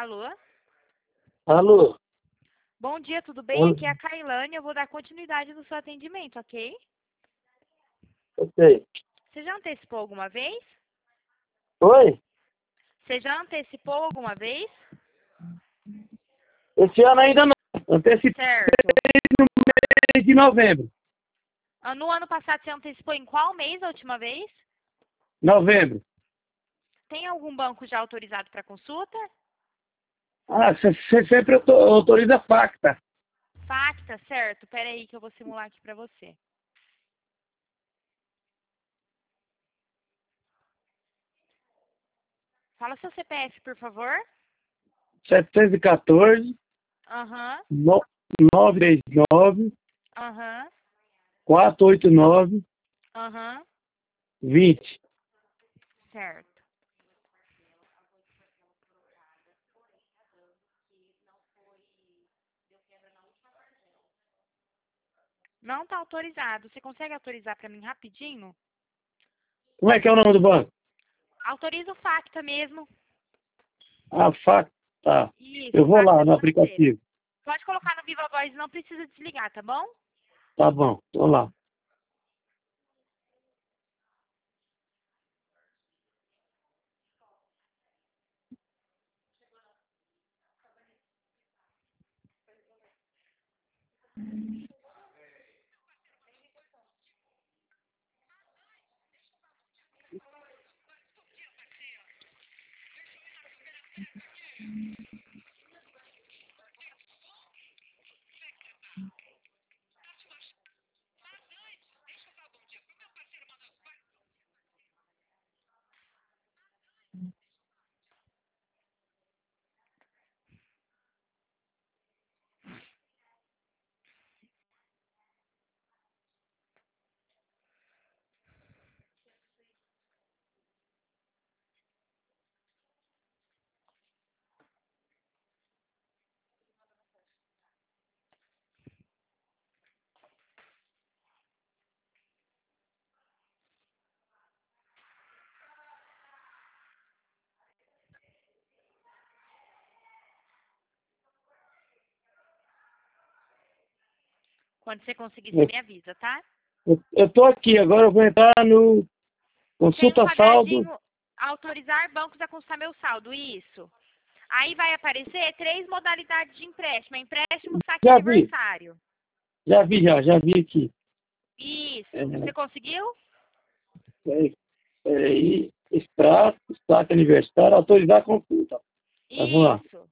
Alô? Alô? Bom dia, tudo bem? Oi. Aqui é a Kailane, eu vou dar continuidade no seu atendimento, ok? Ok. Você já antecipou alguma vez? Oi? Você já antecipou alguma vez? Esse ano ainda não. Antecipei Certo. no mês de novembro. No ano passado você antecipou em qual mês a última vez? Novembro. Tem algum banco já autorizado para consulta? Ah, você sempre autoriza Facta. Facta, certo. Pera aí que eu vou simular aqui para você. Fala seu CPF, por favor. 714 Aham, 939 aham, 489 aham, 20. certo. Não está autorizado. Você consegue autorizar para mim rapidinho? Como é que é o nome do banco? Autoriza o Facta mesmo. Ah, Facta. Tá. Isso, Eu vou lá Facta no financeira. aplicativo. Pode colocar no Viva Voz, não precisa desligar, tá bom? Tá bom, tô lá. Quando você conseguir, você me avisa, tá? Eu tô aqui, agora eu vou entrar no Tem um consulta saldo. quadradinho, autorizar bancos a consultar meu saldo, isso. Aí vai aparecer 3 modalidades de empréstimo. Empréstimo, saque Já vi, aniversário. já vi aqui. Isso. É, Você conseguiu? peraí, extrato, saque aniversário, autorizar a consulta. Vamos lá, Isso.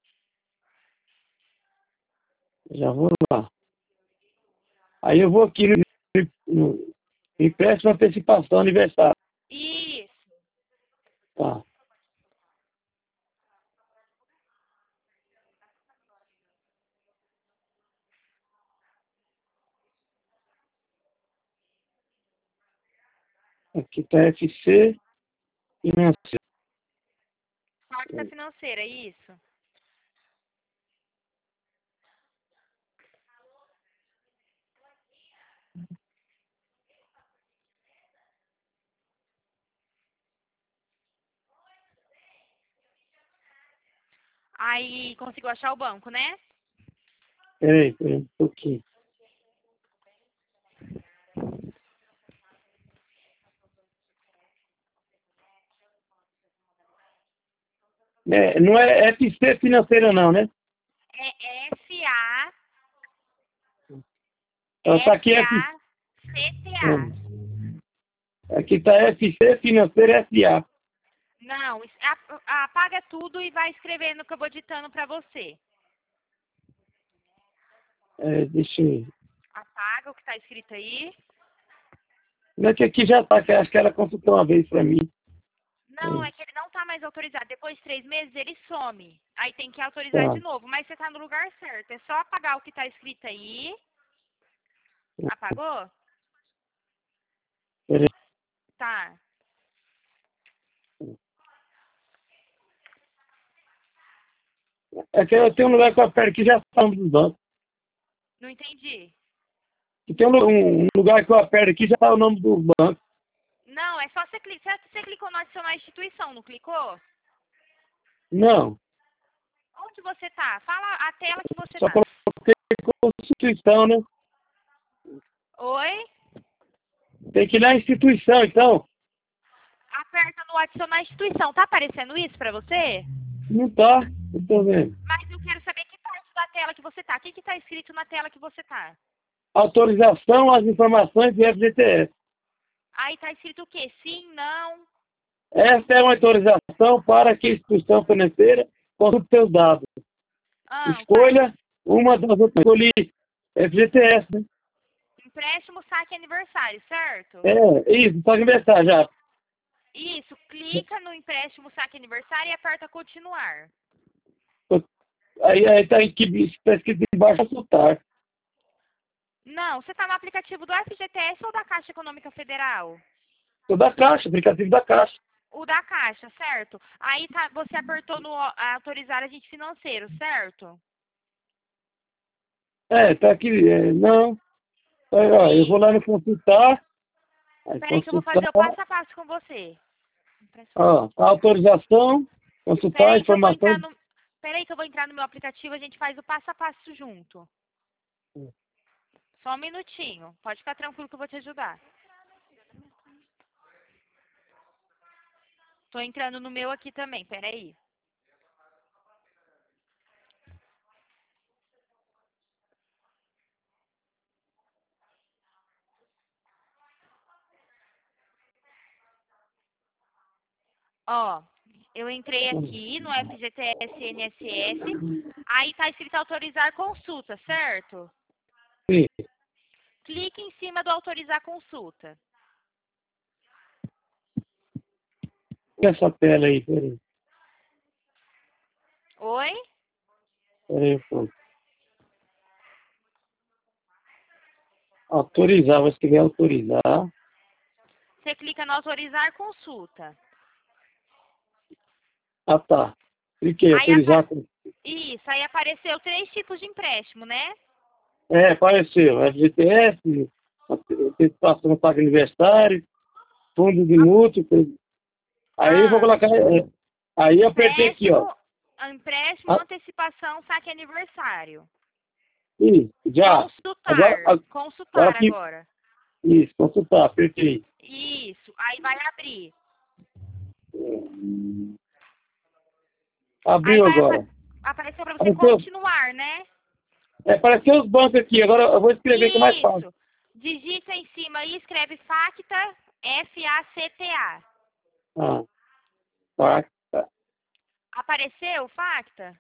já vou lá. Aí eu vou aqui no empréstimo antecipação aniversário. Isso. Tá. Aqui está FC financeiro. Facta financeira, isso. Aí conseguiu achar o banco, né? Peraí, um pouquinho. É, não é FC financeira não, né? É FA, Então tá aqui FACTA. aqui está FC financeira SA. Não, apaga tudo e vai escrevendo que eu vou ditando pra você. É, deixa eu ver. Apaga o que tá escrito aí. Não é que aqui já tá, que acho que ela consultou uma vez para mim. Não, é que ele não tá mais autorizado. Depois de 3 meses ele some. Aí tem que autorizar de Tá. novo. Mas você tá no lugar certo. É só apagar o que tá escrito aí. Apagou? Peraí. Tá. É que eu tenho um lugar que eu aperto que já está dos bancos. Não entendi. E tem um lugar que eu aperto aqui já está o nome do banco. Não, é só você clicar. Você clicou no adicionar instituição, não clicou? Não. que você tá? Fala a tela que você Só tá. coloquei Constituição, né? Oi? Tem que ir na instituição, então. Aperta no adicionar instituição. Tá aparecendo isso pra você? Não tá. Não tô vendo. Mas eu quero saber que parte da tela que você tá. O que que tá escrito na tela que você tá? Autorização às informações do FGTS. Aí tá escrito o quê? Sim, não? Esta é uma autorização para que a instituição financeira consulte seus dados. Ah, Escolha uma das outras. Escolhi FGTS, né? empréstimo, saque aniversário, certo? É, isso, pode inventar já. Isso, clica no empréstimo, saque aniversário e aperta continuar. Aí tá escrito embaixo consultar. Não, você tá no aplicativo do FGTS ou da Caixa Econômica Federal? Tô da Caixa, aplicativo da Caixa. O da Caixa, certo? Aí tá, você apertou no autorizar agente financeiro, certo? É, tá aqui. Não. Aí, ó, eu vou lá no consultar. Aí, Peraí que eu vou fazer o consultar. passo a passo com você. Ó, autorização, consultar, Peraí que eu vou informação. entrar no, peraí que eu vou entrar no meu aplicativo, a gente faz o passo a passo junto. Só um minutinho. Pode ficar tranquilo que eu vou te ajudar. Tô entrando no meu aqui também, peraí. Ó, eu entrei aqui no FGTS NSS, aí tá escrito autorizar consulta, certo? Sim. Clique em cima do autorizar consulta. Essa tela aí, peraí. Oi? Peraí, pô. Autorizar, vou escrever autorizar. Você clica no autorizar consulta. Ah, tá. Cliquei, Aí autorizar. isso, aí apareceu 3 tipos de empréstimo, né? É, apareceu. FGTS, antecipação do pago aniversário, fundo de múltiplos. Aí eu vou colocar. Aí eu apertei aqui, ó. Empréstimo, Ah, antecipação, saque aniversário. isso, já. Consultar. Consultar Aqui. agora. Isso, consultar, apertei. Isso. Aí vai abrir. Aí Abriu vai agora. aparecer para você Apareceu, continuar, né? apareceu os bancos aqui, agora eu vou escrever que é mais fácil. Isso. Digita em cima e escreve FACTA, FACTA. Ah, tá. Apareceu o FACTA?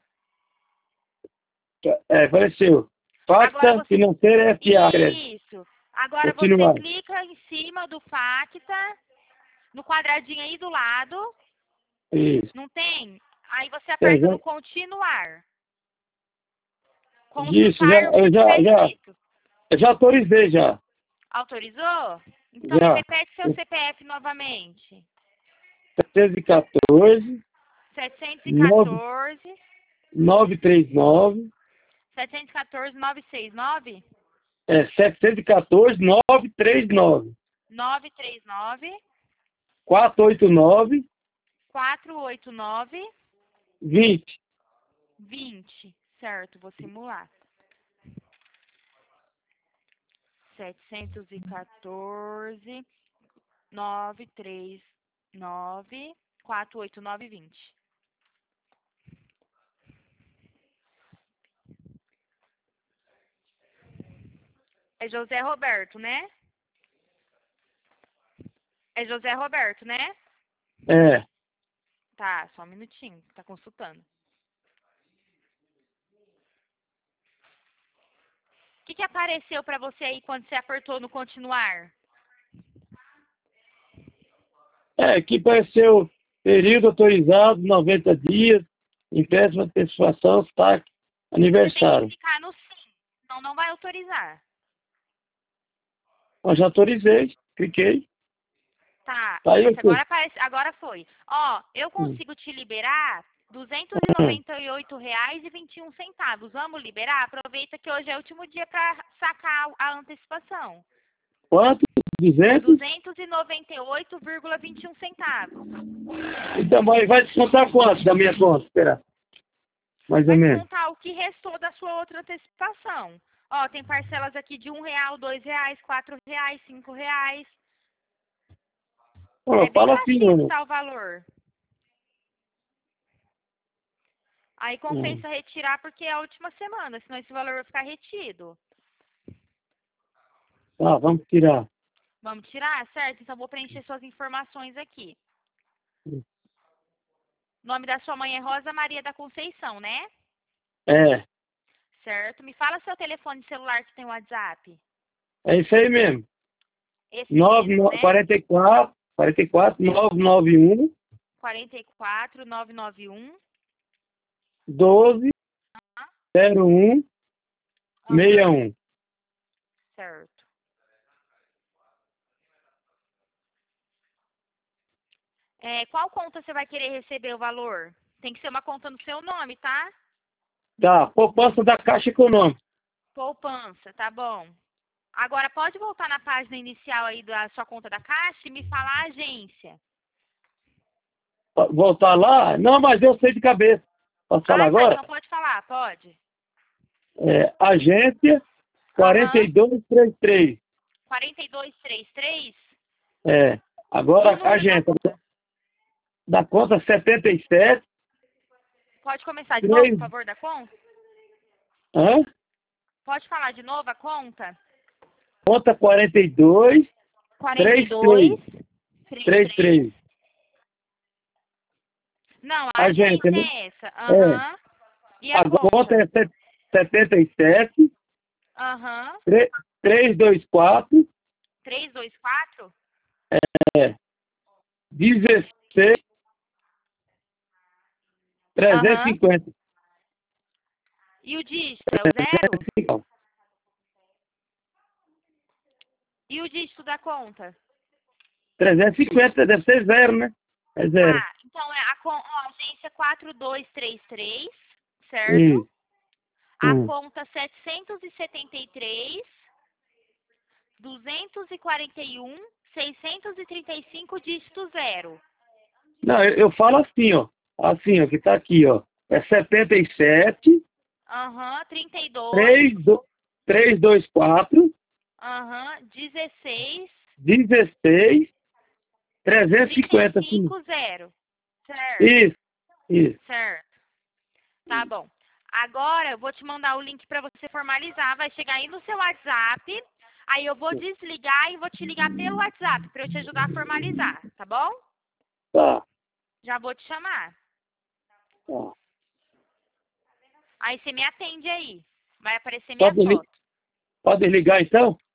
Apareceu. Agora Facta você... Financeira SA, crédito. Isso. Agora você Continuar. clica em cima do FACTA, no quadradinho aí do lado. Isso. Não tem? Aí você aperta Já, no continuar. isso, Consultar o que tiver escrito. eu já autorizei já. Autorizou? Então me Já. repete seu CPF novamente. 714 714 939 714 969 714 939 939 489 489 20. 20. Certo, vou simular. 714 939 489 20. É José Roberto, né? É José Roberto, né? É. Tá, só um minutinho, tá consultando. O que apareceu pra você aí quando você apertou no continuar? Aqui apareceu período autorizado, 90 dias, empréstimo, antecipação, saque, Você tem aniversário. que clicar no sim, senão não vai autorizar. Eu já autorizei, cliquei. Tá, Tá aí isso, aqui. agora foi. Ó, eu consigo te liberar R$ 298,21. Vamos liberar? Aproveita que hoje é o último dia para sacar a antecipação. Quanto? 200? 298,21. Então vai descontar quanto da minha conta? Espera. mais ou Vai menos. descontar o que restou da sua outra antecipação. Ó, tem parcelas aqui de R$1, R$2, R$4, R$5. Ó, É bem fala assim, baixinho que mano. tá o valor. Aí compensa retirar porque é a última semana, senão esse valor vai ficar retido. Tá, vamos tirar. Vamos tirar, certo? Então vou preencher suas informações aqui. O nome da sua mãe é Rosa Maria da Conceição, né? É, Certo. Me fala seu telefone celular que tem o WhatsApp. é isso aí mesmo. Esse mesmo, né? 44 991 44 991 12 01 61. Certo. Qual conta você vai querer receber o valor? Tem que ser uma conta no seu nome, tá? Tá, poupança da Caixa Econômica. Poupança, tá bom. Agora pode voltar na página inicial aí da sua conta da Caixa e me falar a agência. Voltar lá? Não, mas eu sei de cabeça. Posso falar Ah, tá, agora? então pode falar, pode. Agência Aham. 4233. 4233. É, E o agora a número da agência conta? da conta 77, Pode começar de novo, por 3, favor, da conta? hã? Pode falar de novo a conta? Conta 42, 42 33, 33. 33. Não, a Agência, agência né? é essa. É. Aham. E a A conta conta? é 77, Aham. 324, 324. é, 16, Aham. 350. E o dígito é o 0? Então, E o dígito da conta? 350 deve ser zero, né? É zero. Ah, então é a agência 4233, certo? Isso. A conta 773, 241, 635, dígito 0. Não, eu falo assim, ó. Assim, ó, que tá aqui, ó. É 77, Aham, 32, 3, 324, aham, 16, 16, 350. Assim. 35, 0. Certo, Isso, isso. certo. Tá bom. Agora eu vou te mandar o link para você formalizar. Vai chegar aí no seu WhatsApp. Aí eu vou desligar e vou te ligar pelo WhatsApp para eu te ajudar a formalizar, tá bom? Tá, Já vou te chamar. tá. Aí você me atende aí. Vai aparecer minha Pode, foto. pode ligar então?